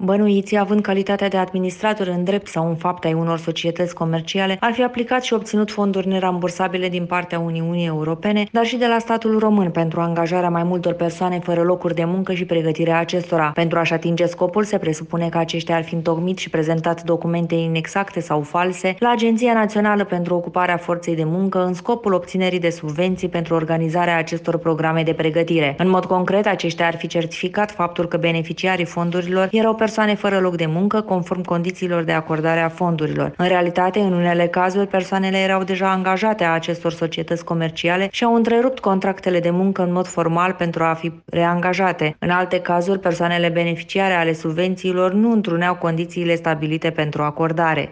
Bănuiții, având calitatea de administrator în drept sau în fapt ai unor societăți comerciale, ar fi aplicat și obținut fonduri nerambursabile din partea Uniunii Europene, dar și de la statul român pentru angajarea mai multor persoane fără locuri de muncă și pregătirea acestora. Pentru a-și atinge scopul, se presupune că aceștia ar fi întocmit și prezentat documente inexacte sau false la Agenția Națională pentru Ocuparea Forței de Muncă în scopul obținerii de subvenții pentru organizarea acestor programe de pregătire. În mod concret, aceștia ar fi certificat faptul că beneficiarii fondurilor erau persoane fără loc de muncă, conform condițiilor de acordare a fondurilor. În realitate, în unele cazuri, persoanele erau deja angajate a acestor societăți comerciale și au întrerupt contractele de muncă în mod formal pentru a fi reangajate. În alte cazuri, persoanele beneficiare ale subvențiilor nu întruneau condițiile stabilite pentru acordare.